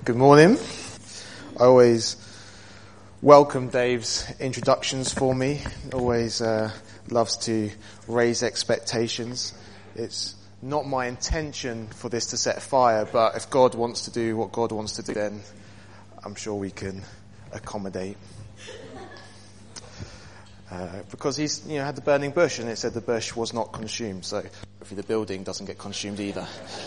Good morning. I always welcome Dave's introductions for me. Always loves to raise expectations. It's not my intention for this to set fire, but if God wants to do what God wants to do, then I'm sure we can accommodate. Because he's had the burning bush, and it said the bush was not consumed, so hopefully the building doesn't get consumed either.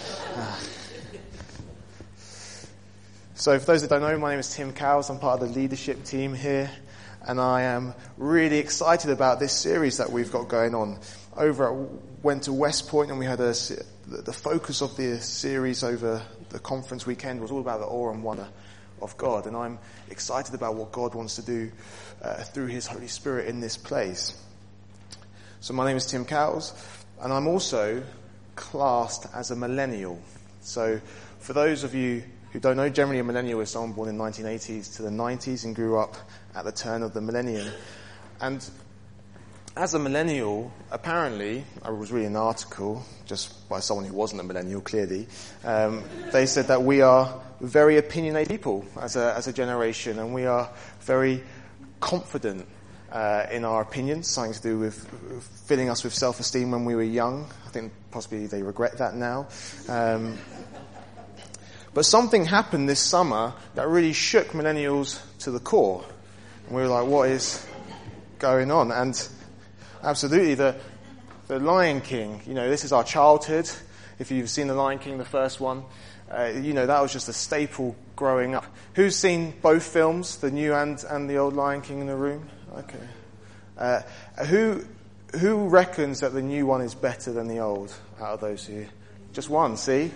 So for those that don't know, my name is Tim Cowles. I'm part of the leadership team here, and I am really excited about this series that we've got going on. Went to West Point, and we had the focus of the series over the conference weekend was all about the awe and wonder of God, and I'm excited about what God wants to do through His Holy Spirit in this place. So my name is Tim Cowles, and I'm also classed as a millennial. So for those of you who don't know, generally a millennial is someone born in 1980s to the 90s and grew up at the turn of the millennium. And as a millennial, apparently, I was reading an article, just by someone who wasn't a millennial, clearly, they said that we are very opinionated people as a generation, and we are very confident in our opinions, something to do with filling us with self-esteem when we were young. I think possibly they regret that now. But something happened this summer that really shook millennials to the core. And we were like, what is going on? And absolutely, the Lion King, this is our childhood. If you've seen The Lion King, the first one, that was just a staple growing up. Who's seen both films, the new and the old Lion King in the room? Okay. Who reckons that the new one is better than the old out of those who... Just one, see?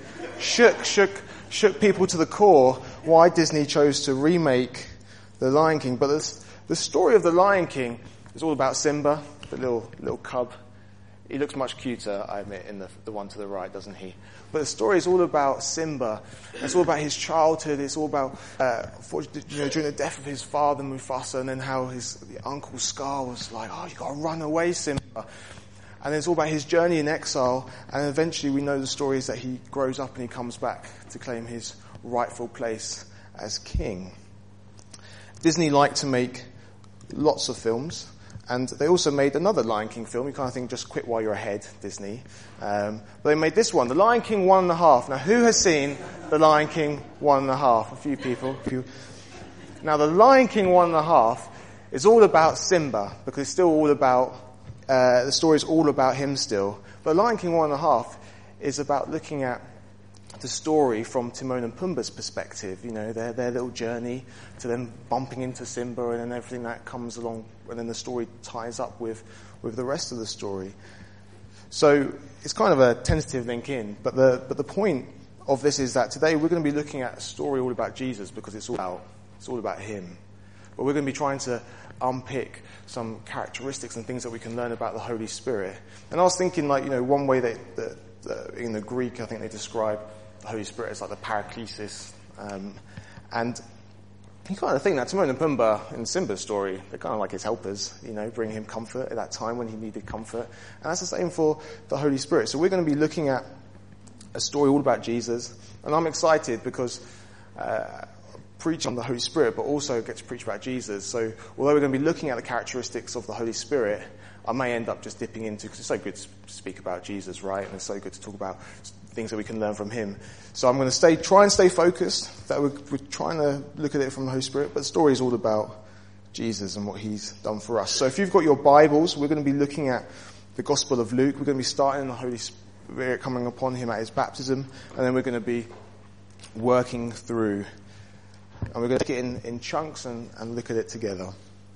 Shook people to the core why Disney chose to remake The Lion King. But the story of The Lion King is all about Simba, the little cub. He looks much cuter, I admit, in the one to the right, doesn't he? But the story is all about Simba. It's all about his childhood. It's all about during the death of his father Mufasa, and then how his uncle Scar was like, "Oh, you got to run away, Simba." And it's all about his journey in exile, and eventually we know the story is that he grows up and he comes back to claim his rightful place as king. Disney liked to make lots of films, and they also made another Lion King film. You kind of think, just quit while you're ahead, Disney. But they made this one, The Lion King 1.5. Now, who has seen The Lion King 1.5? A few people. Now, The Lion King 1.5 is all about Simba, because it's still all about... the story is all about him still. But Lion King 1.5 is about looking at the story from Timon and Pumbaa's perspective. Their little journey to them bumping into Simba and then everything that comes along, and then the story ties up with the rest of the story. So it's kind of a tentative link in. But the point of this is that today we're going to be looking at a story all about Jesus, because it's all about him. But we're going to be trying to unpick some characteristics and things that we can learn about the Holy Spirit. And I was thinking, one way that in the Greek, I think they describe the Holy Spirit as like the Paraklesis. And you kind of think that Timon and Pumbaa in Simba's story, they're kind of like his helpers, bringing him comfort at that time when he needed comfort. And that's the same for the Holy Spirit. So we're going to be looking at a story all about Jesus. And I'm excited because... preach on the Holy Spirit, but also get to preach about Jesus. So although we're going to be looking at the characteristics of the Holy Spirit, I may end up just dipping into, because it's so good to speak about Jesus, right? And it's so good to talk about things that we can learn from him. So I'm going to try and stay focused, that we're trying to look at it from the Holy Spirit, but the story is all about Jesus and what he's done for us. So if you've got your Bibles, we're going to be looking at the Gospel of Luke. We're going to be starting in the Holy Spirit coming upon him at his baptism, and then we're going to be working through. And we're going to take it in chunks and look at it together.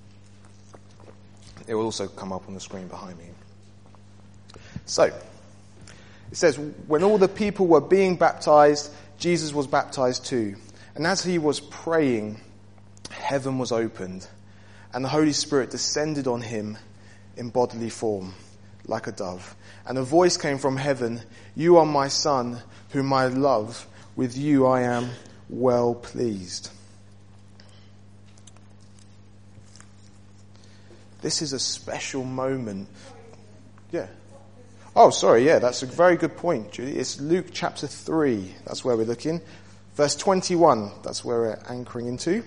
It will also come up on the screen behind me. So, it says, when all the people were being baptized, Jesus was baptized too. And as he was praying, heaven was opened, and the Holy Spirit descended on him in bodily form, like a dove. And a voice came from heaven, "You are my Son, whom I love. With you I am well pleased." This is a special moment. Yeah. Oh, sorry, yeah, that's a very good point, Judy. It's Luke chapter 3. That's where we're looking. Verse 21, that's where we're anchoring into.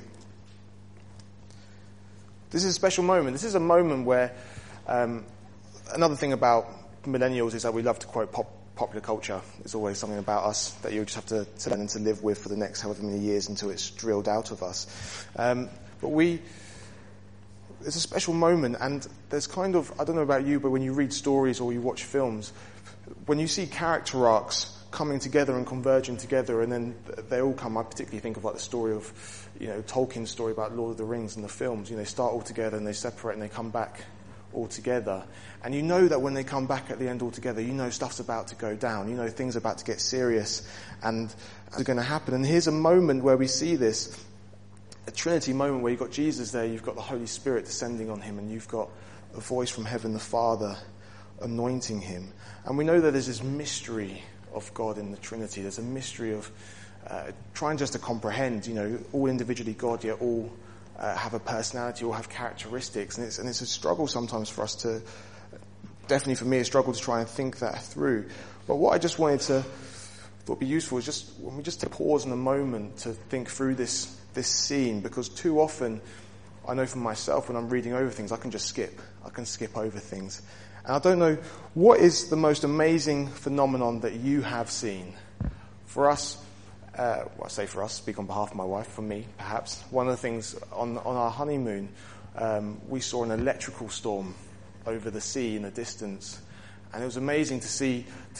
This is a special moment. This is a moment where, another thing about millennials is that we love to quote popular culture. There's always something about us that you just have to learn and to live with for the next however many years until it's drilled out of us. It's a special moment, and there's kind of, I don't know about you, but when you read stories or you watch films, when you see character arcs coming together and converging together, and then they all come, I particularly think of like the story of, Tolkien's story about Lord of the Rings and the films. They start all together and they separate and they come back all together. And you know that when they come back at the end all together, stuff's about to go down. Things are about to get serious and are going to happen. And here's a moment where we see this, a Trinity moment where you've got Jesus there, you've got the Holy Spirit descending on him, and you've got a voice from heaven, the Father, anointing him. And we know that there's this mystery of God in the Trinity. There's a mystery of trying just to comprehend, all individually God, yet all have a personality, all have characteristics. And it's a struggle sometimes for us to, definitely for me, a struggle to try and think that through. But what I just wanted to, thought would be useful is just, when we just take a pause in a moment to think through this scene, because too often, I know for myself, when I'm reading over things, I can skip over things. And I don't know, what is the most amazing phenomenon that you have seen? For us, I say for us, speak on behalf of my wife, for me, perhaps, one of the things on our honeymoon, we saw an electrical storm over the sea in the distance. And it was amazing to see,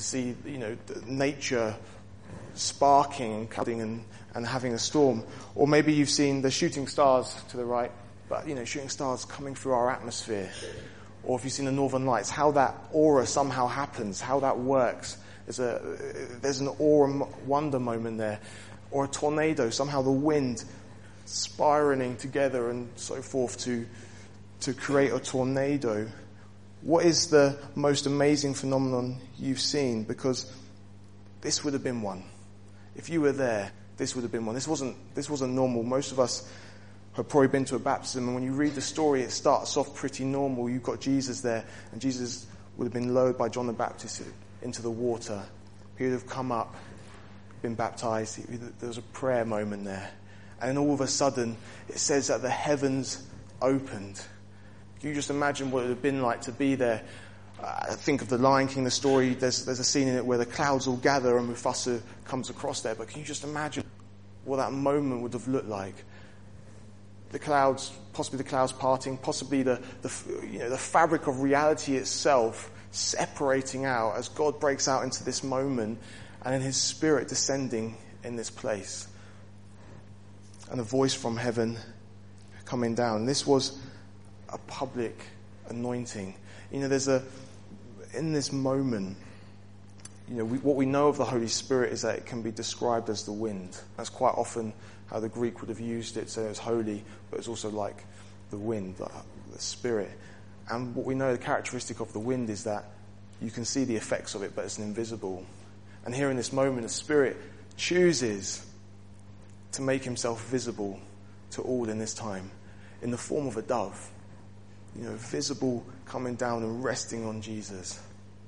nature sparking and cutting and having a storm. Or maybe you've seen the shooting stars to the right, but, shooting stars coming through our atmosphere. Or if you've seen the Northern Lights, how that aura somehow happens, how that works. There's an awe and wonder moment there. Or a tornado, somehow the wind spiraling together and so forth to create a tornado. What is the most amazing phenomenon you've seen? Because this would have been one. If you were there, this would have been one. This wasn't normal. Most of us have probably been to a baptism, and when you read the story, it starts off pretty normal. You've got Jesus there, and Jesus would have been lowered by John the Baptist into the water. He would have come up, been baptized. There was a prayer moment there. And then all of a sudden, it says that the heavens opened. Can you just imagine what it would have been like to be there? Think of the Lion King, the story. There's a scene in it where the clouds all gather and Mufasa comes across there. But can you just imagine what that moment would have looked like? The clouds, possibly the clouds parting, possibly the fabric of reality itself separating out as God breaks out into this moment, and then his Spirit descending in this place. And a voice from heaven coming down. This was a public anointing. In this moment, what we know of the Holy Spirit is that it can be described as the wind. That's quite often how the Greek would have used it, so it's holy, but it's also like the wind, the Spirit. And what we know, the characteristic of the wind is that you can see the effects of it, but it's invisible. And here in this moment, the Spirit chooses to make himself visible to all in this time in the form of a dove. Visible, coming down and resting on Jesus.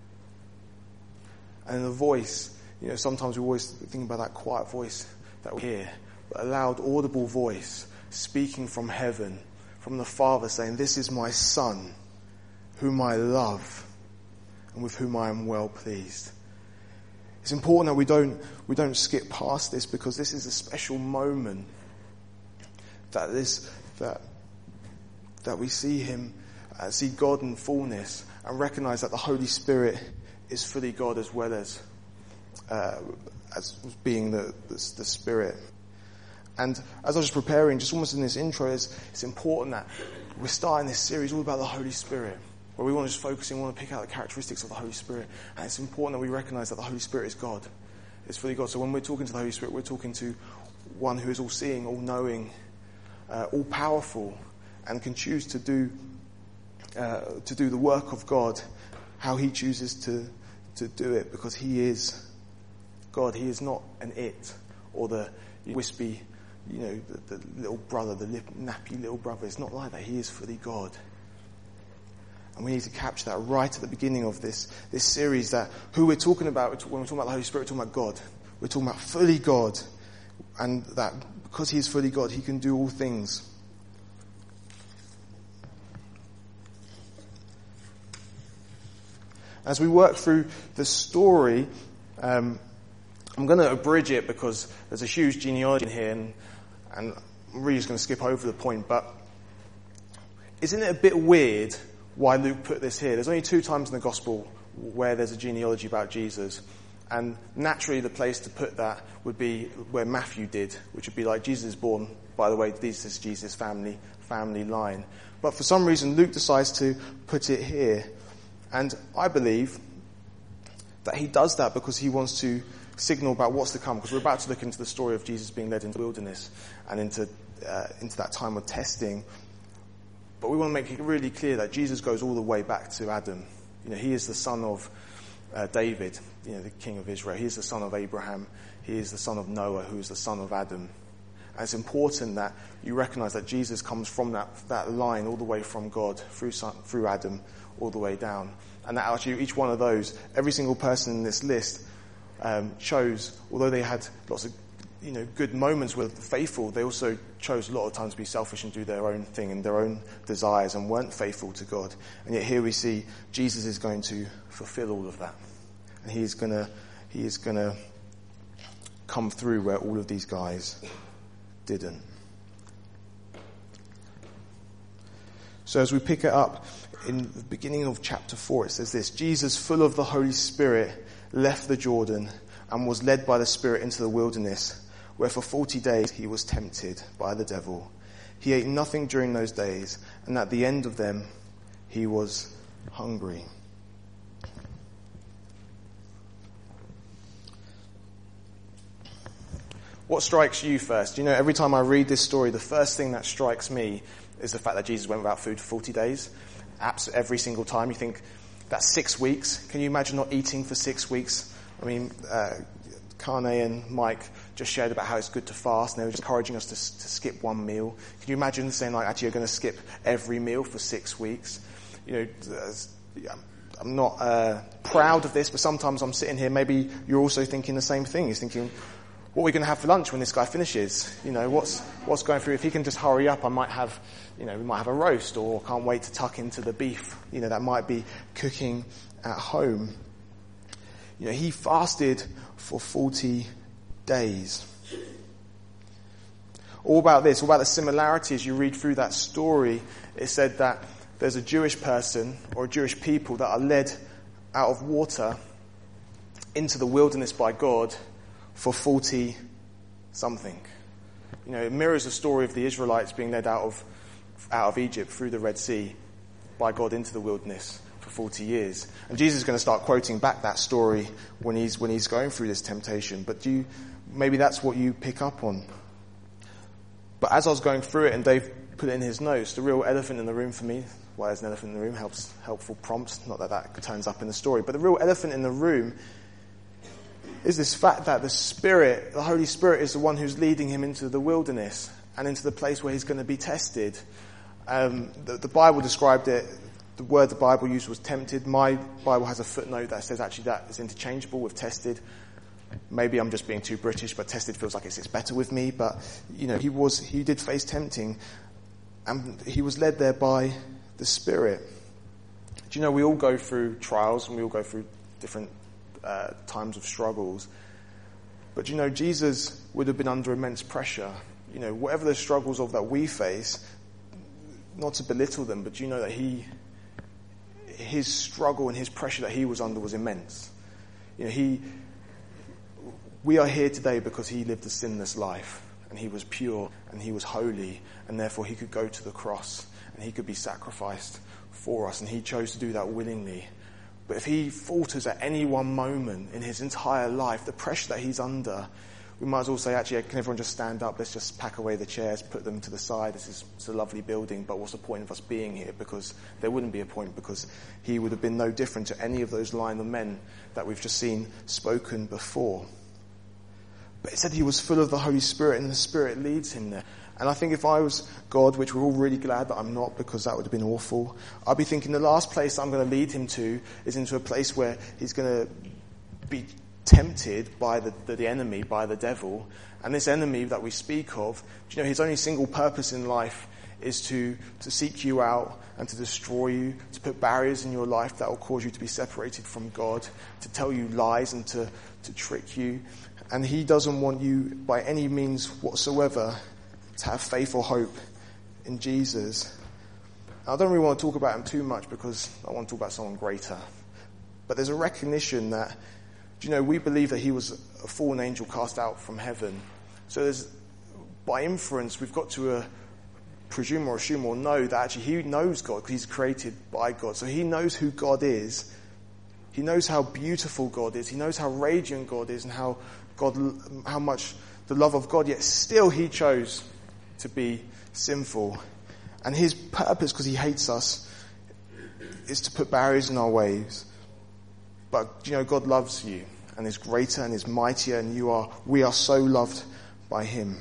And the voice, sometimes we always think about that quiet voice that we hear, but a loud, audible voice speaking from heaven, from the Father, saying, "This is my Son, whom I love, and with whom I am well pleased." It's important that we don't skip past this, because this is a special moment that we see him, see God in fullness, and recognize that the Holy Spirit is fully God as well as being the Spirit. And as I was preparing, just almost in this intro, it's important that we're starting this series all about the Holy Spirit, where we want to just focus in, we want to pick out the characteristics of the Holy Spirit. And it's important that we recognize that the Holy Spirit is God. It's fully God. So when we're talking to the Holy Spirit, we're talking to one who is all-seeing, all-knowing, all-powerful, and can choose to do the work of God, how he chooses to do it, because he is God. He is not an it, or the wispy, the little brother, the nappy little brother. It's not like that. He is fully God. And we need to capture that right at the beginning of this series, that who we're talking about when we're talking about the Holy Spirit, we're talking about God. We're talking about fully God. and that because he is fully God, he can do all things. As we work through the story, I'm going to abridge it because there's a huge genealogy in here, and I'm really just going to skip over the point. But isn't it a bit weird why Luke put this here? There's only 2 times in the Gospel where there's a genealogy about Jesus. And naturally the place to put that would be where Matthew did, which would be like Jesus is born, by the way, this is Jesus' family line. But for some reason Luke decides to put it here. And I believe that he does that because he wants to signal about what's to come, because we're about to look into the story of Jesus being led into the wilderness and into that time of testing. But we want to make it really clear that Jesus goes all the way back to Adam. He is the son of David, the king of Israel. He is the son of Abraham. He is the son of Noah, who is the son of Adam. And it's important that you recognize that Jesus comes from that line all the way from God through Adam all the way down. And that actually each one of those, every single person in this list chose, although they had lots of good moments with faithful, they also chose a lot of times to be selfish and do their own thing and their own desires and weren't faithful to God. And yet here we see Jesus is going to fulfill all of that. And he is going to come through where all of these guys didn't. So as we pick it up in the beginning of chapter 4, it says this: Jesus, full of the Holy Spirit, left the Jordan and was led by the Spirit into the wilderness, where for 40 days he was tempted by the devil. He ate nothing during those days, and at the end of them he was hungry. What strikes you first? Every time I read this story, the first thing that strikes me is the fact that Jesus went without food for 40 days. Every single time you think, that's 6 weeks. Can you imagine not eating for 6 weeks? I mean, Kane and Mike just shared about how it's good to fast, and they were just encouraging us to skip one meal. Can you imagine saying, actually, you're going to skip every meal for 6 weeks? I'm not proud of this, but sometimes I'm sitting here, maybe you're also thinking the same thing. You're thinking, what are we going to have for lunch when this guy finishes? What's going through? If he can just hurry up, I might have, we might have a roast, or can't wait to tuck into the beef, that might be cooking at home. He fasted for 40 days. All about this, all about the similarities you read through that story. It said that there's a Jewish person or a Jewish people that are led out of water into the wilderness by God for 40 something. It mirrors the story of the Israelites being led out of Egypt through the Red Sea by God into the wilderness for 40 years. And Jesus is going to start quoting back that story when he's going through this temptation. But maybe that's what you pick up on. But as I was going through it, and Dave put it in his notes, the real elephant in the room for me, why there's an elephant in the room, helpful prompt, not that turns up in the story, but the real elephant in the room is this fact that the Holy Spirit is the one who's leading him into the wilderness and into the place where he's going to be tested. The Bible described it, the word the Bible used was tempted. My Bible has a footnote that says actually that is interchangeable with tested. Maybe I'm just being too British, but tested feels like it sits better with me. But, he did face tempting, and he was led there by the Spirit. Do we all go through trials, and we all go through different times of struggles. But Jesus would have been under immense pressure. Whatever the struggles of that we face, not to belittle them, but that his struggle and his pressure that he was under was immense. We are here today because he lived a sinless life, and he was pure, and he was holy, and therefore he could go to the cross, and he could be sacrificed for us, and he chose to do that willingly. But if he falters at any one moment in his entire life, the pressure that he's under, we might as well say, actually, can everyone just stand up? Let's just pack away the chairs, put them to the side. It's a lovely building, but what's the point of us being here? Because there wouldn't be a point, because he would have been no different to any of those line of men that we've just seen spoken before. But it said he was full of the Holy Spirit, and the Spirit leads him there. And I think if I was God, which we're all really glad that I'm not, because that would have been awful, I'd be thinking the last place I'm going to lead him to is into a place where he's going to be tempted by the enemy, by the devil, And this enemy that we speak of, do you know, his only single purpose in life is to seek you out and to destroy you, to put barriers in your life that will cause you to be separated from God, to tell you lies and to trick you. And he doesn't want you by any means whatsoever to have faith or hope in Jesus. I don't really want to talk about him too much because I want to talk about someone greater. But there's a recognition that, do you know, we believe that he was a fallen angel cast out from heaven. So by inference, we've got to presume or assume or know that actually he knows God because he's created by God. So he knows who God is. He knows how beautiful God is. He knows how radiant God is and how much the love of God, yet still he chose to be sinful. And his purpose, because he hates us, is to put barriers in our ways. But, you know, God loves you and is greater and is mightier, and we are so loved by him.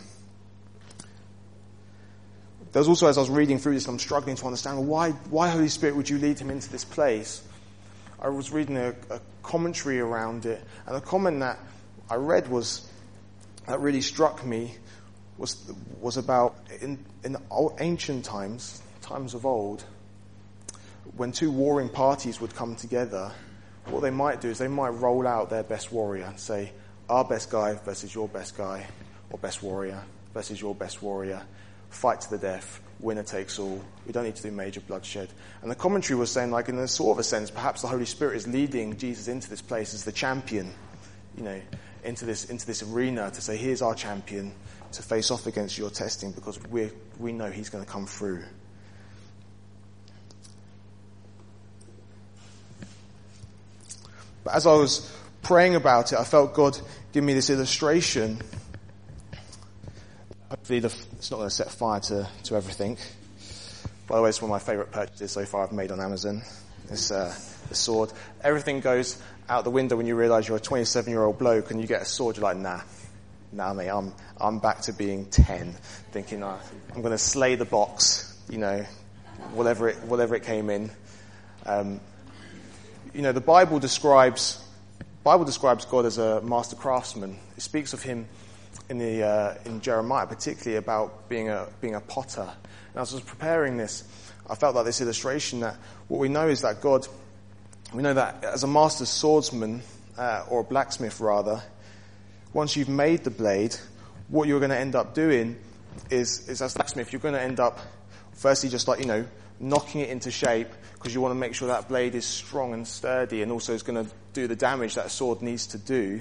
There's also, as I was reading through this, I'm struggling to understand why Holy Spirit would you lead him into this place? I was reading a commentary around it, and a comment that I read that really struck me was about in ancient times of old, when two warring parties would come together, what they might do is they might roll out their best warrior and say, our best guy versus your best guy, or best warrior versus your best warrior, fight to the death, winner takes all, we don't need to do major bloodshed. And the commentary was saying, like, in a sort of a sense, perhaps the Holy Spirit is leading Jesus into this place as the champion, you know, into this arena to say, here's our champion to face off against your testing, because we know he's going to come through. But as I was praying about it, I felt God give me this illustration. Hopefully it's not going to set fire to everything. By the way, it's one of my favourite purchases so far I've made on Amazon. This sword. Everything goes out the window when you realise you're a 27-year-old bloke and you get a sword. You're like, nah, mate, I'm back to being 10, thinking I'm going to slay the box, you know, whatever it came in. You know, the Bible describes God as a master craftsman. It speaks of him in Jeremiah, particularly about being a potter. And as I was preparing this, I felt like this illustration that what we know is that God, we know that as a master swordsman, or a blacksmith rather, once you've made the blade, what you're going to end up doing is as a blacksmith, you're going to end up firstly just like, you know, knocking it into shape, because you want to make sure that blade is strong and sturdy and also is going to do the damage that a sword needs to do.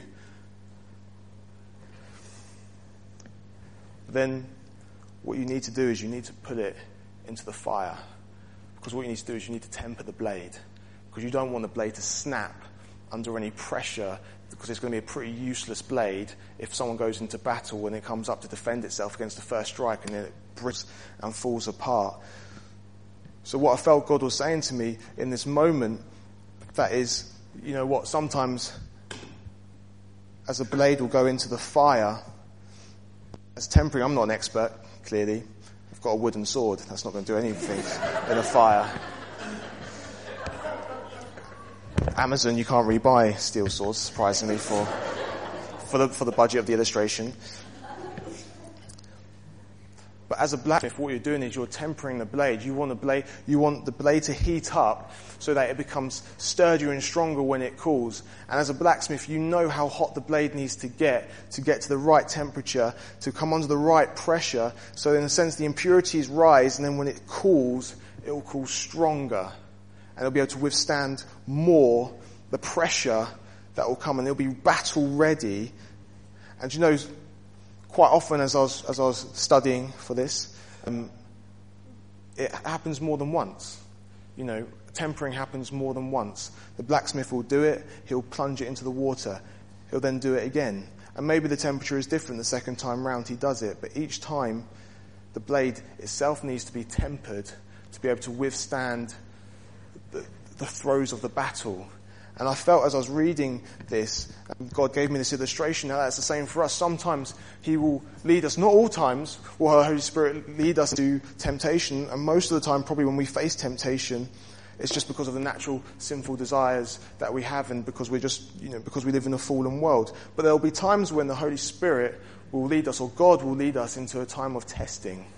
Then what you need to do is you need to put it into the fire, because what you need to do is you need to temper the blade, because you don't want the blade to snap under any pressure, because it's going to be a pretty useless blade if someone goes into battle when it comes up to defend itself against the first strike, and then it breaks and falls apart. So what I felt God was saying to me in this moment, that is, you know what, sometimes as a blade will go into the fire, as temporary, I'm not an expert, clearly. I've got a wooden sword. That's not going to do anything in a fire. Amazon, you can't really buy steel swords, surprisingly, for the budget of the illustration. But as a blacksmith, what you're doing is you're tempering the blade. You want the blade to heat up so that it becomes sturdier and stronger when it cools. And as a blacksmith, you know how hot the blade needs to get to the right temperature, to come under the right pressure. So in a sense, the impurities rise, and then when it cools, it will cool stronger. And it'll be able to withstand more the pressure that will come, and it'll be battle ready. And you know, quite often as I was studying for this, it happens more than once. You know, tempering happens more than once. The blacksmith will do it, he'll plunge it into the water, he'll then do it again. And maybe the temperature is different the second time round he does it, but each time the blade itself needs to be tempered to be able to withstand the throes of the battle. And I felt as I was reading this, God gave me this illustration. Now that's the same for us. Sometimes he will lead us, not all times will the Holy Spirit lead us to temptation, and most of the time probably when we face temptation, It's just because of the natural sinful desires that we have, and because because we live in a fallen world. But there will be times when the Holy Spirit will lead us, or God will lead us into a time of testing.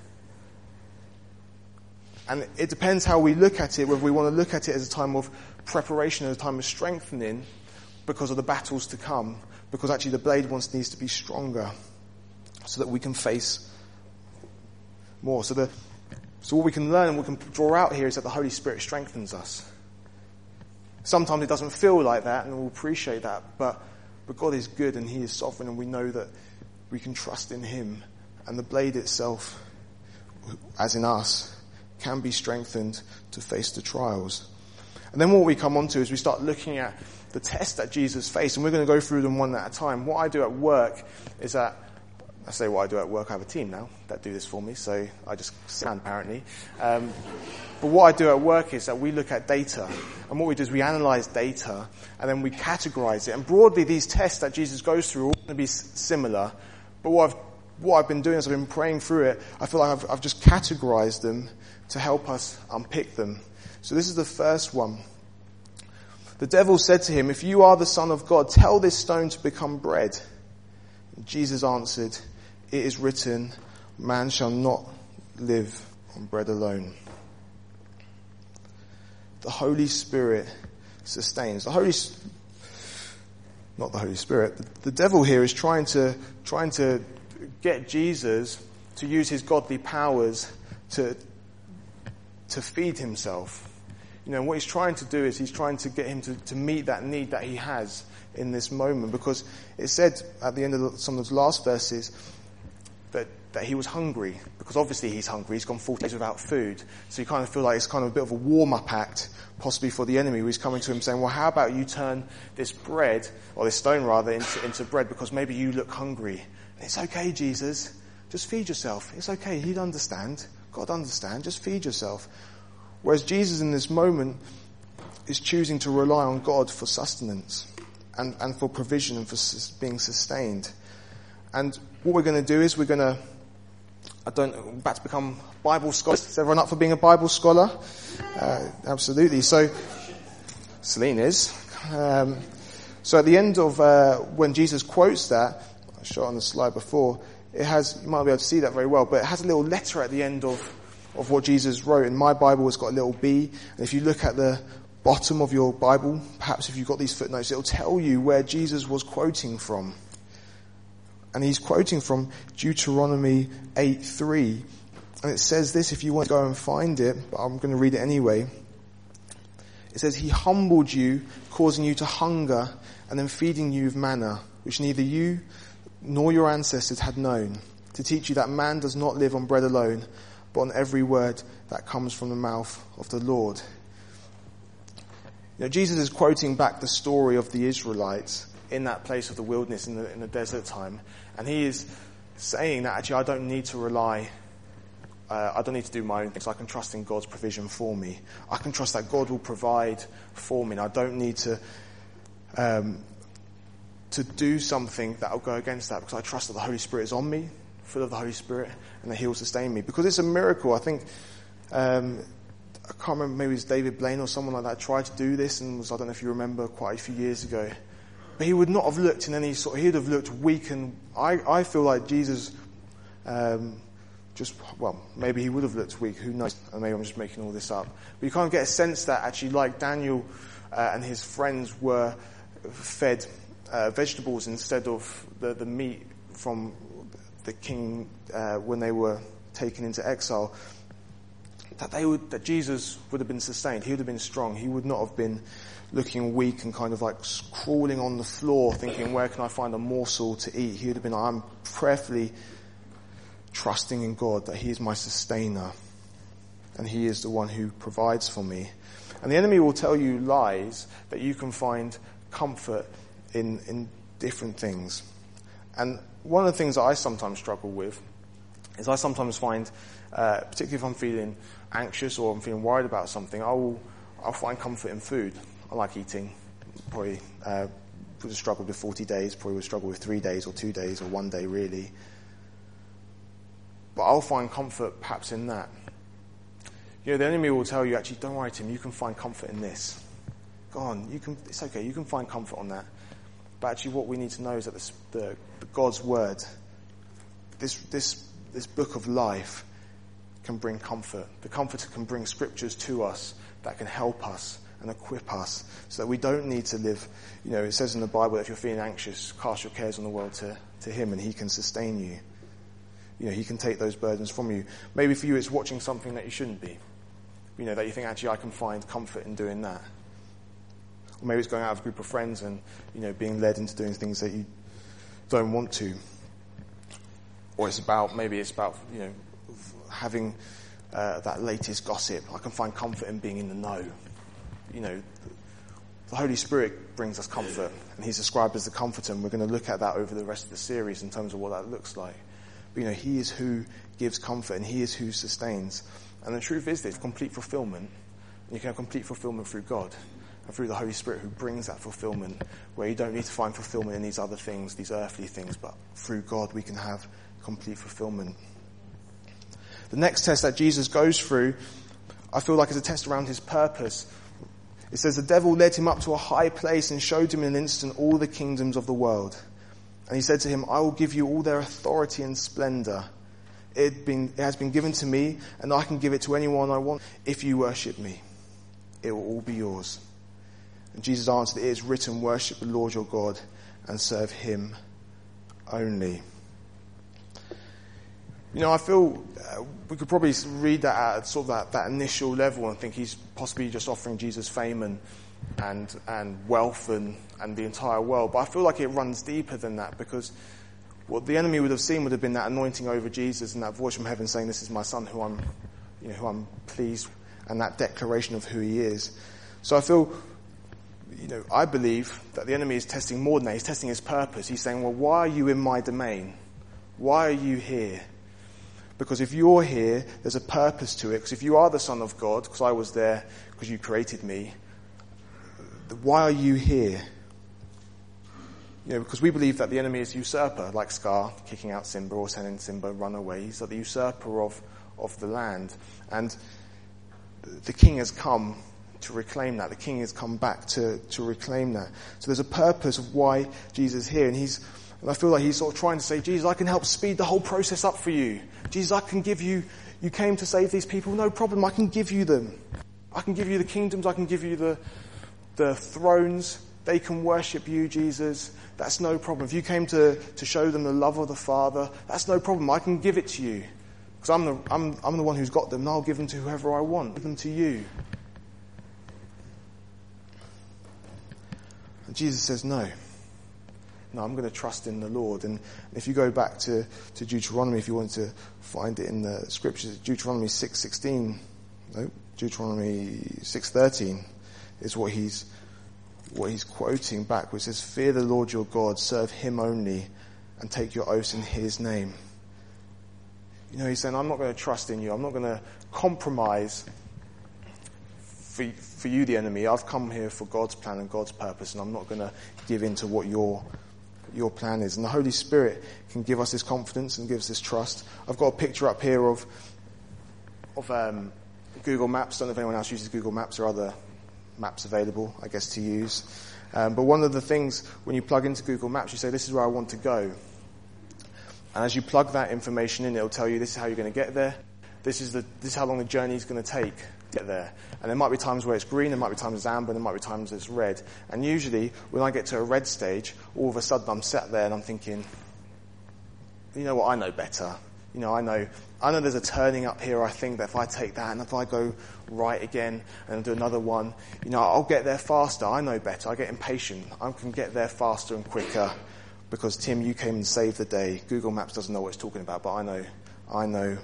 And it depends how we look at it, whether we want to look at it as a time of preparation, as a time of strengthening because of the battles to come, because actually the blade needs to be stronger so that we can face more. So what we can learn and we can draw out here is that the Holy Spirit strengthens us. Sometimes it doesn't feel like that, and we'll appreciate that, but God is good and he is sovereign, and we know that we can trust in him, and the blade itself, as in us, can be strengthened to face the trials. And then what we come on to is we start looking at the tests that Jesus faced, and we're going to go through them one at a time. What I do at work is that, I say what I do at work, I have a team now that do this for me, so I just stand apparently. But what I do at work is that we look at data, and what we do is we analyze data, and then we categorize it. And broadly, these tests that Jesus goes through are all going to be similar, but what I've been doing as I've been praying through it, I feel like I've just categorized them to help us unpick them. So this is the first one. The devil said to him, "If you are the Son of God, tell this stone to become bread." And Jesus answered, "It is written, man shall not live on bread alone." The Holy Spirit sustains. Not the Holy Spirit. The devil here is trying to get Jesus to use his godly powers to feed himself. And what he's trying to do is he's trying to get him to meet that need that he has in this moment, because it said at the end of some of those last verses that he was hungry, because obviously he's hungry. He's gone 40 days without food. So you kind of feel like it's kind of a bit of a warm-up act, possibly for the enemy, who is coming to him saying, well, how about you turn this bread, or this stone rather, into bread, because maybe you look hungry. And it's okay, Jesus. Just feed yourself. It's okay. He'd understand. God understand. Just feed yourself. Whereas Jesus in this moment is choosing to rely on God for sustenance and for provision and for being sustained. And what we're going to do is we're about to become Bible scholars. Is everyone up for being a Bible scholar? Absolutely. So, Celine is. So at the end of when Jesus quotes that, I showed on the slide before, it has, you might be able to see that very well, but it has a little letter at the end of what Jesus wrote. In my Bible, it's got a little B. And if you look at the bottom of your Bible, perhaps if you've got these footnotes, it'll tell you where Jesus was quoting from. And he's quoting from Deuteronomy 8:3. And it says this, if you want to go and find it, but I'm going to read it anyway. It says, he humbled you, causing you to hunger, and then feeding you with manna, which neither you nor your ancestors had known, to teach you that man does not live on bread alone, but on every word that comes from the mouth of the Lord. Jesus is quoting back the story of the Israelites in that place of the wilderness in the desert time. And he is saying that actually I don't need to rely, I don't need to do my own things. I can trust in God's provision for me. I can trust that God will provide for me. And I don't need to do something that will go against that, because I trust that the Holy Spirit is on me, full of the Holy Spirit, and that he will sustain me. Because it's a miracle. I think, I can't remember, maybe it was David Blaine or someone like that tried to do this, and I don't know if you remember, quite a few years ago. But he would not have looked in any sort, he'd have looked weak, and I feel like Jesus, maybe he would have looked weak, who knows, and maybe I'm just making all this up. But you kind of get a sense that actually, like Daniel and his friends were fed vegetables instead of the meat from the king when they were taken into exile, that Jesus would have been sustained. He would have been strong. He would not have been looking weak and kind of like crawling on the floor thinking, where can I find a morsel to eat? He would have been, I'm prayerfully trusting in God that he is my sustainer and he is the one who provides for me. And the enemy will tell you lies that you can find comfort in different things. And one of the things that I sometimes struggle with is I sometimes find, particularly if I'm feeling anxious or I'm feeling worried about something, I'll find comfort in food. I like eating. Probably would have struggled with 40 days, probably would struggle with 3 days or 2 days or 1 day really. But I'll find comfort perhaps in that. You know, the enemy will tell you, actually, don't worry, Tim, you can find comfort in this. Go on, it's okay, you can find comfort on that. But actually what we need to know is that the God's word, this book of life, can bring comfort. The Comforter can bring scriptures to us that can help us and equip us so that we don't need to live. You know, it says in the Bible that if you're feeling anxious, cast your cares on the world to him and he can sustain you. You know, he can take those burdens from you. Maybe for you it's watching something that you shouldn't be. You know, that you think, actually, I can find comfort in doing that. Or maybe it's going out with a group of friends and, you know, being led into doing things that you don't want to. Or maybe it's about, you know, having that latest gossip. I can find comfort in being in the know. You know, the Holy Spirit brings us comfort, and he's described as the Comforter, and we're going to look at that over the rest of the series in terms of what that looks like. But, you know, he is who gives comfort, and he is who sustains. And the truth is there's complete fulfillment. And you can have complete fulfillment through God and through the Holy Spirit who brings that fulfillment, where you don't need to find fulfillment in these other things, these earthly things, but through God we can have complete fulfillment. The next test that Jesus goes through, I feel like, is a test around his purpose. It says the devil led him up to a high place and showed him in an instant all the kingdoms of the world. And he said to him, I will give you all their authority and splendor. It has been given to me, and I can give it to anyone I want. If you worship me, it will all be yours. And Jesus answered, it is written, worship the Lord your God and serve him only. You know, I feel we could probably read that at sort of that initial level and think he's possibly just offering Jesus fame and wealth and the entire world. But I feel like it runs deeper than that, because what the enemy would have seen would have been that anointing over Jesus and that voice from heaven saying, this is my son who I'm pleased, and that declaration of who he is. So I feel, you know, I believe that the enemy is testing more than that. He's testing his purpose. He's saying, well, why are you in my domain? Why are you here? Because if you're here, there's a purpose to it. Because if you are the Son of God, because I was there because you created me, why are you here? You know, because we believe that the enemy is a usurper, like Scar kicking out Simba or sending Simba run away. He's like the usurper of the land. And the king has come to reclaim that. The king has come back to reclaim that. So there's a purpose of why Jesus is here. And I feel like he's sort of trying to say, Jesus, I can help speed the whole process up for you. Jesus, I can give you came to save these people, no problem, I can give you them. I can give you the kingdoms, I can give you the thrones. They can worship you, Jesus. That's no problem. If you came to show them the love of the Father, that's no problem. I can give it to you. Because I'm the one who's got them, and I'll give them to whoever I want. Give them to you. And Jesus says, no, I'm going to trust in the Lord. And if you go back to Deuteronomy, if you want to find it in the scriptures, Deuteronomy 6:16, Deuteronomy 6:13 is what he's quoting back, which says, fear the Lord your God, serve him only, and take your oaths in his name. You know, he's saying, I'm not going to trust in you. I'm not going to compromise for you, the enemy. I've come here for God's plan and God's purpose, and I'm not going to give in to what your plan is. And the Holy Spirit can give us this confidence and give us this trust. I've got a picture up here of Google Maps. I don't know if anyone else uses Google Maps or other maps available, I guess, to use. But one of the things when you plug into Google Maps, you say, this is where I want to go. And as you plug that information in, it'll tell you this is how you're going to get there. This is how long the journey is going to take to get there. And there might be times where it's green, there might be times it's amber, there might be times it's red. And usually, when I get to a red stage, all of a sudden I'm sat there and I'm thinking, you know what, I know better. You know, I know there's a turning up here. I think that if I take that and if I go right again and do another one, you know, I'll get there faster. I know better. I get impatient. I can get there faster and quicker because, Tim, you came and saved the day. Google Maps doesn't know what it's talking about, but I know.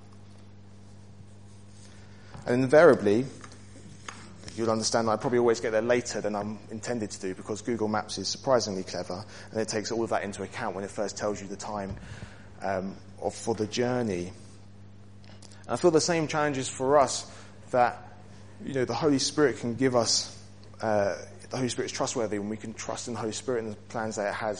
And invariably, you'll understand that I probably always get there later than I'm intended to do because Google Maps is surprisingly clever and it takes all of that into account when it first tells you the time for the journey. And I feel the same challenges for us that, you know, the Holy Spirit can give us, the Holy Spirit is trustworthy and we can trust in the Holy Spirit and the plans that it has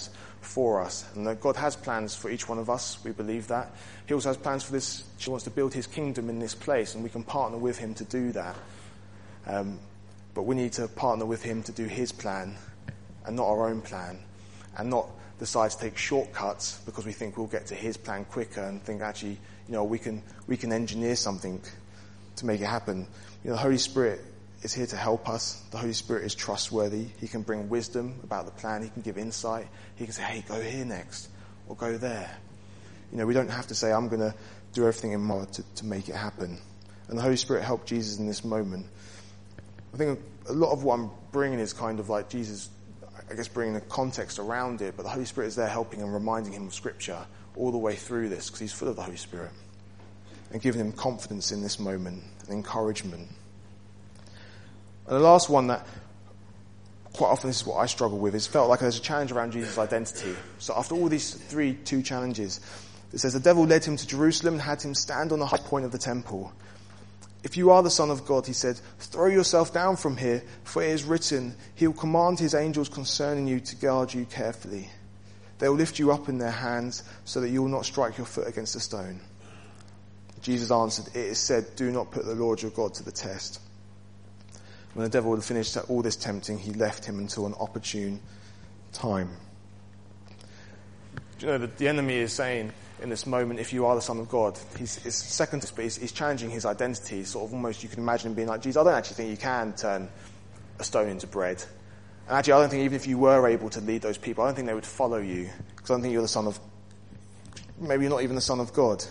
for us. And that God has plans for each one of us. We believe that. He also has plans for this. He wants to build his kingdom in this place, and we can partner with him to do that. But we need to partner with him to do his plan and not our own plan, and not decide to take shortcuts because we think we'll get to his plan quicker and think actually, we can engineer something to make it happen. The Holy Spirit is here to help us. The Holy Spirit is trustworthy. He can bring wisdom about the plan. He can give insight. He can say, hey, go here next, or go there. We don't have to say, I'm going to do everything in my power to make it happen. And the Holy Spirit helped Jesus in this moment. I think a lot of what I'm bringing is kind of like Jesus, I guess, bringing the context around it, but the Holy Spirit is there helping and reminding him of Scripture all the way through this, because he's full of the Holy Spirit, and giving him confidence in this moment and encouragement. And the last one that quite often this is what I struggle with, is felt like there's a challenge around Jesus' identity. So after all these two challenges, it says the devil led him to Jerusalem and had him stand on the high point of the temple. If you are the Son of God, he said, throw yourself down from here, for it is written, he will command his angels concerning you to guard you carefully. They will lift you up in their hands so that you will not strike your foot against a stone. Jesus answered, it is said, do not put the Lord your God to the test. When the devil had finished all this tempting, he left him until an opportune time. Do you know that the enemy is saying in this moment, if you are the Son of God, he's second to this, but he's challenging his identity. Sort of almost, you can imagine him being like, Jesus, I don't actually think you can turn a stone into bread. And actually, I don't think even if you were able to lead those people, I don't think they would follow you, because I don't think you're the Son of, maybe you're not even the Son of God.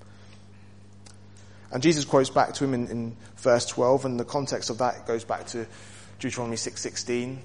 And Jesus quotes back to him in verse 12, and the context of that goes back to Deuteronomy 6:16.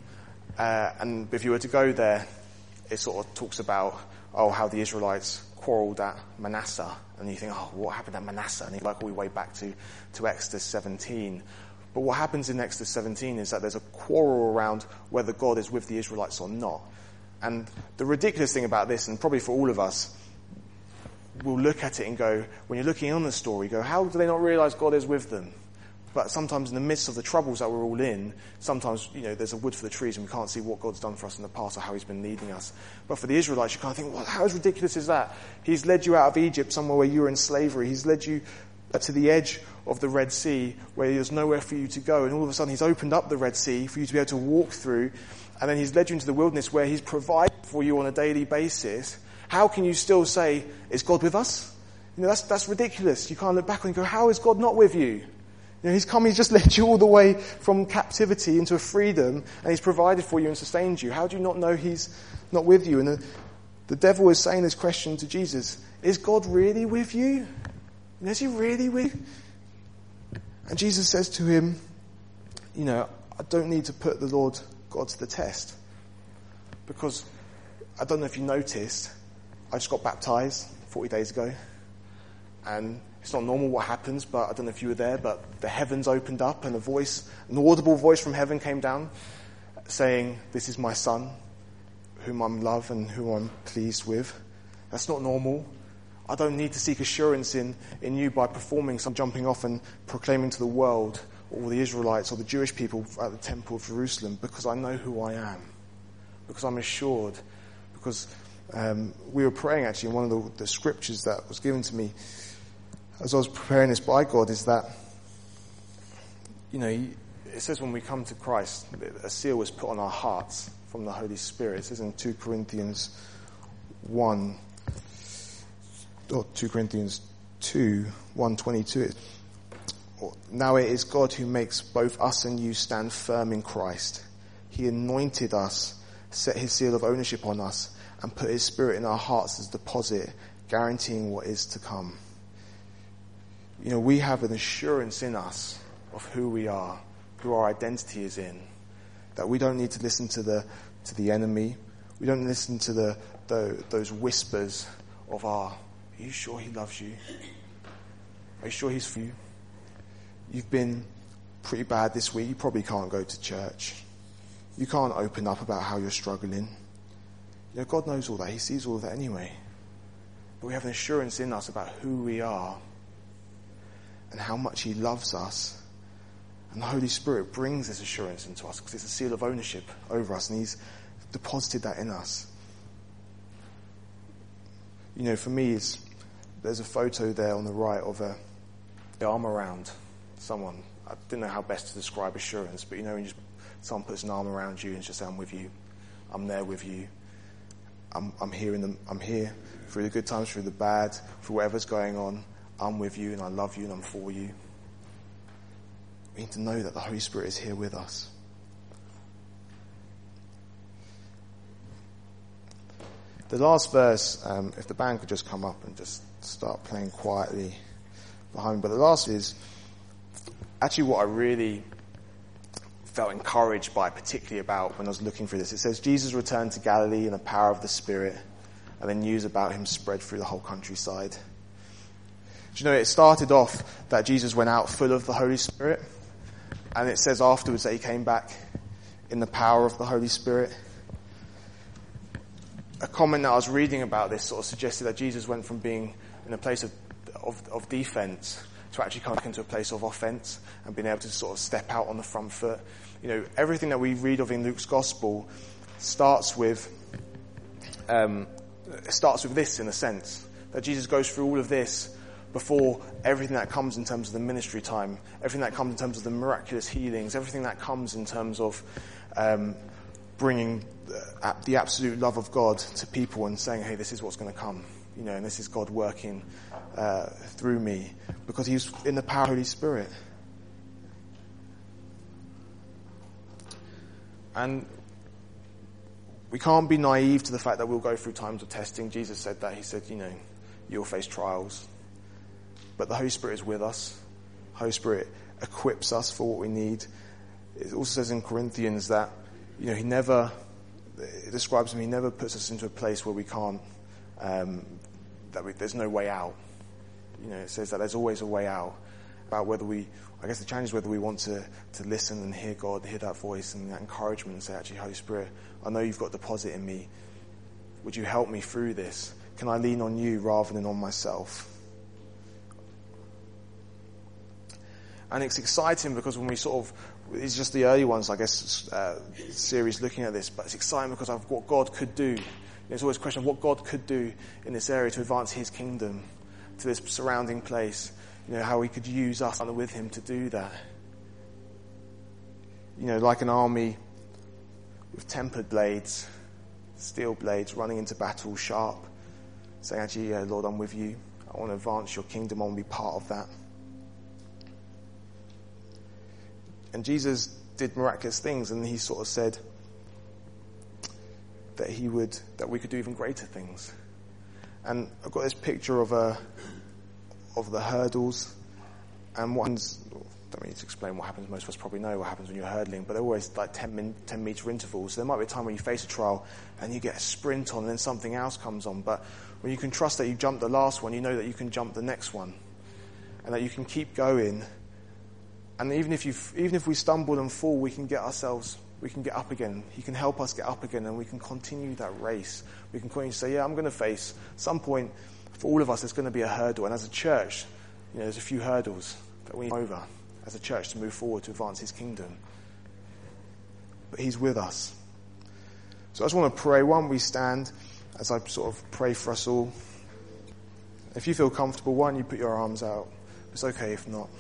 And if you were to go there, it sort of talks about, how the Israelites quarrelled at Manasseh. And you think, what happened at Manasseh? And you like all the way back to Exodus 17. But what happens in Exodus 17 is that there's a quarrel around whether God is with the Israelites or not. And the ridiculous thing about this, and probably for all of us, we'll look at it and go, when you're looking on the story, go, how do they not realize God is with them? But sometimes in the midst of the troubles that we're all in, sometimes, there's a wood for the trees and we can't see what God's done for us in the past or how he's been leading us. But for the Israelites, you kind of think, how ridiculous is that? He's led you out of Egypt, somewhere where you were in slavery. He's led you to the edge of the Red Sea, where there's nowhere for you to go. And all of a sudden, he's opened up the Red Sea for you to be able to walk through. And then he's led you into the wilderness where he's provided for you on a daily basis. How can you still say, is God with us? That's ridiculous. You can't look back and go, how is God not with you? He's just led you all the way from captivity into a freedom, and he's provided for you and sustained you. How do you not know he's not with you? And the devil is saying this question to Jesus, is God really with you? Is he really with you? And Jesus says to him, I don't need to put the Lord God to the test. Because I don't know if you noticed, I just got baptized 40 days ago. And it's not normal what happens, but I don't know if you were there, but the heavens opened up and an audible voice from heaven came down saying, this is my son, whom I'm loved and whom I'm pleased with. That's not normal. I don't need to seek assurance in you by performing some jumping off and proclaiming to the world or the Israelites or the Jewish people at the temple of Jerusalem, because I know who I am, because I'm assured, because we were praying actually in one of the scriptures that was given to me as I was preparing this by God is that, it says when we come to Christ, a seal is put on our hearts from the Holy Spirit. It says in 2 Corinthians 2, 1:22. Now it is God who makes both us and you stand firm in Christ. He anointed us, set his seal of ownership on us, and put his Spirit in our hearts as a deposit, guaranteeing what is to come. We have an assurance in us of who we are, who our identity is in, that we don't need to listen to the enemy. We don't listen to those whispers of are you sure he loves you? Are you sure he's for you? You've been pretty bad this week. You probably can't go to church. You can't open up about how you're struggling. God knows all that. He sees all of that anyway. But we have an assurance in us about who we are and how much he loves us. And the Holy Spirit brings this assurance into us because it's a seal of ownership over us, and he's deposited that in us. For me, there's a photo there on the right of the arm around someone. I didn't know how best to describe assurance, but when someone puts an arm around you and just say, I'm with you, I'm there with you, I'm here through the good times, through the bad, through whatever's going on, I'm with you and I love you and I'm for you. We need to know that the Holy Spirit is here with us. The last verse, if the band could just come up and just start playing quietly behind me. But the last is actually what I really felt encouraged by, particularly about when I was looking through this. It says, Jesus returned to Galilee in the power of the Spirit, and then news about him spread through the whole countryside. Do you know, it started off that Jesus went out full of the Holy Spirit, and it says afterwards that he came back in the power of the Holy Spirit. A comment that I was reading about this sort of suggested that Jesus went from being in a place of defense to actually coming into a place of offense and being able to sort of step out on the front foot. Everything that we read of in Luke's gospel starts with this, in a sense, that Jesus goes through all of this before everything that comes in terms of the ministry time, everything that comes in terms of the miraculous healings, everything that comes in terms of bringing the absolute love of God to people and saying, hey, this is what's going to come, and this is God working through me, because he was in the power of the Holy Spirit. And we can't be naive to the fact that we'll go through times of testing. Jesus said that. He said, you'll face trials. But the Holy Spirit is with us. The Holy Spirit equips us for what we need. It also says in Corinthians that, it describes him, he never puts us into a place where we can't, there's no way out. It says that there's always a way out. About the challenge is whether we want to listen and hear God, hear that voice and that encouragement and say, actually, Holy Spirit, I know you've got a deposit in me. Would you help me through this? Can I lean on you rather than on myself? And it's exciting because when we it's just the early ones, I guess, series looking at this, but it's exciting because of what God could do. There's always a question of what God could do in this area to advance his kingdom to this surrounding place. How he could use us with him to do that. Like an army with tempered blades, steel blades, running into battle sharp, saying, actually, Lord, I'm with you. I want to advance your kingdom. I want to be part of that. And Jesus did miraculous things, and he sort of said that we could do even greater things. And I've got this picture of the hurdles, and I don't need to explain what happens. Most of us probably know what happens when you're hurdling, but they're always like 10 meter intervals. So there might be a time when you face a trial and you get a sprint on and then something else comes on. But when you can trust that you jumped the last one, you know that you can jump the next one and that you can keep going. And even if we stumble and fall, we can get up again. He can help us get up again, and we can continue that race. We can continue to say, I'm going to face, at some point, for all of us, there's going to be a hurdle. And as a church, there's a few hurdles that we need over as a church to move forward to advance his kingdom. But he's with us. So I just want to pray. Why don't we stand as I sort of pray for us all. If you feel comfortable, why don't you put your arms out? It's okay if not.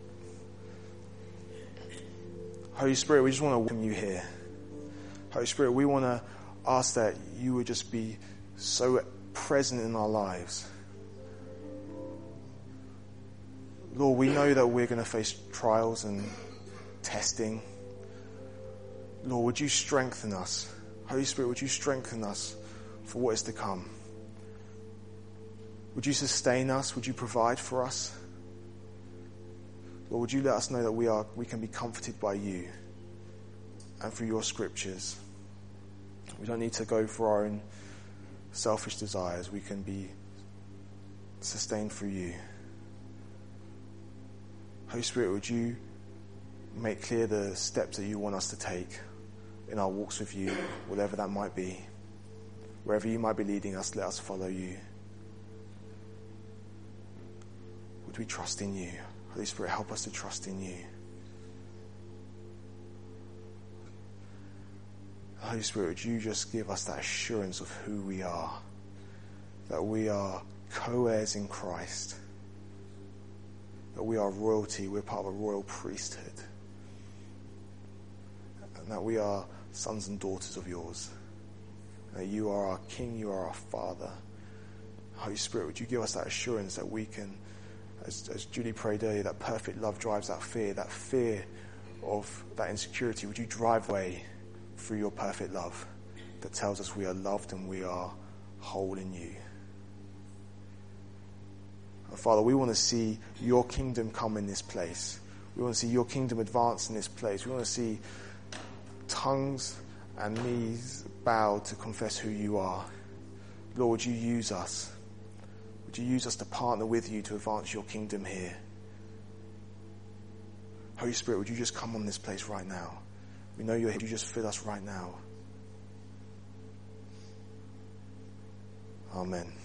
Holy Spirit, we just want to welcome you here. Holy Spirit, we want to ask that you would just be so present in our lives. Lord, we know that we're going to face trials and testing. Lord, would you strengthen us? Holy Spirit, would you strengthen us for what is to come? Would you sustain us? Would you provide for us? Lord, would you let us know that we can be comforted by you and through your scriptures. We don't need to go for our own selfish desires. We can be sustained through you. Holy Spirit, would you make clear the steps that you want us to take in our walks with you, whatever that might be. Wherever you might be leading us, let us follow you. Would we trust in you? Holy Spirit, help us to trust in you. Holy Spirit, would you just give us that assurance of who we are that we are co-heirs in Christ, that we are royalty, we're part of a royal priesthood, and that we are sons and daughters of yours, that you are our King, you are our Father. Holy Spirit, would you give us that assurance that we can, as Julie prayed earlier, that perfect love drives that fear of that insecurity. Would you drive away through your perfect love that tells us we are loved and we are whole in you. And Father, we want to see your kingdom come in this place. We want to see your kingdom advance in this place. We want to see tongues and knees bow to confess who you are. Lord, would you use us? Would you use us to partner with you to advance your kingdom here? Holy Spirit, would you just come on this place right now? We know you're here. Would you just fill us right now? Amen.